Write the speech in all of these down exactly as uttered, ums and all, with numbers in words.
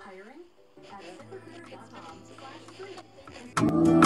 hiring at ZipRecruiter dot com slash free.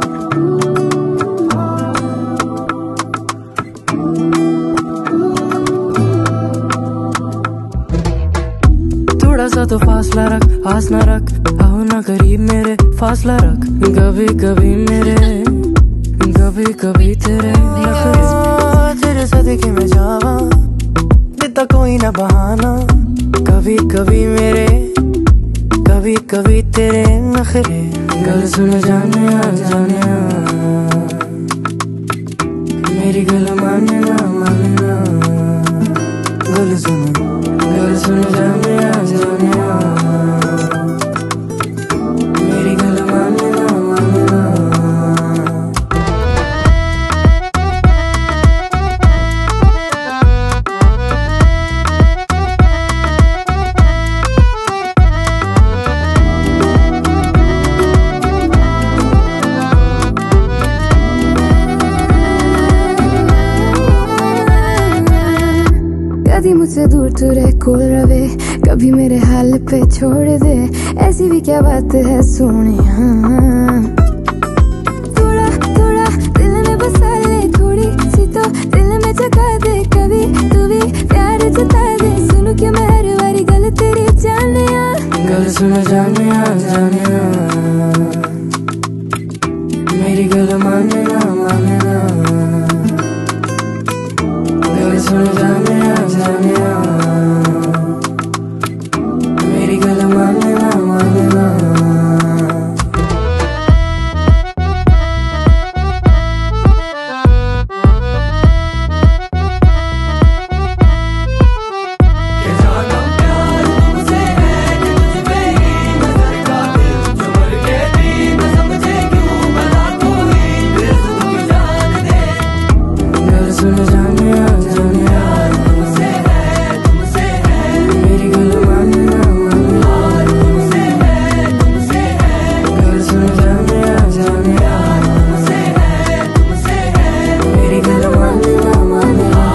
थोड़ा सा तो फासला रख, आस ना रख, आओ ना करीब मेरे, फासला रख। कभी कभी मेरे, कभी कभी तेरे नखरे, तेरे सदके में जावा, देता कोई ना बहाना। कभी कभी मेरे, कभी कभी तेरे नखरे। गल सुन जाने आ जाने आ, मेरी गल माने ना माने ना। गल सुन, गल सुन जाने आ जाने आ, मेरी गल माने ना माने ना। कभी मुझसे दूर तू रह कोल रवे, कभी मेरे हाल पे छोड़ दे। ऐसी भी क्या बात है सोनिया, थोड़ा थोड़ा दिल में बसा ले, थोड़ी सी तो दिल में जगा दे। कभी तू भी प्यार जता दे, सुनू कि मैं हर बारी गल तेरी जाने आ। गल सुन जाने आ जाने आ, मेरी गल माने ना माने ना। गल सुन जाने आ जाने आ, मेरी गल माने ना माने ना। सुन जाने आ जाने आ, मेरी गल माने ना माने ना। गल सुन जाने आ जाने आ, मेरी गल माने ना माने ना।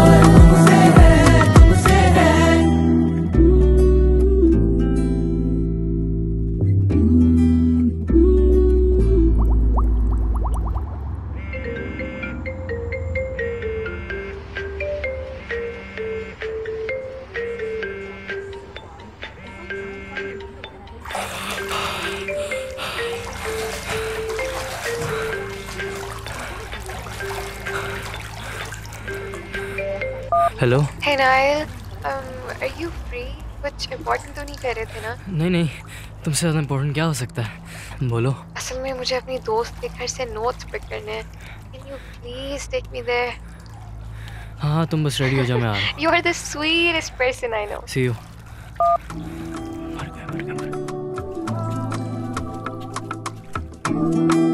Hello. Hey Nail, um, are you free? कुछ इम्पोर्टेंट तो नहीं कर रहे थे ना? नहीं नहीं, तुमसे ज़्यादा इम्पोर्टेंट क्या हो सकता है, बोलो। असल में मुझे अपनी दोस्त के घर से नोट्स पिक करने हैं। Can you please take me there? हाँ तुम बस रेडी हो जाओ, मैं आ रहा हूँ। You are the sweetest person I know. See you.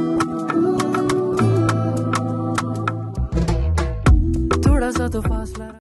थोड़ा सा तो फासला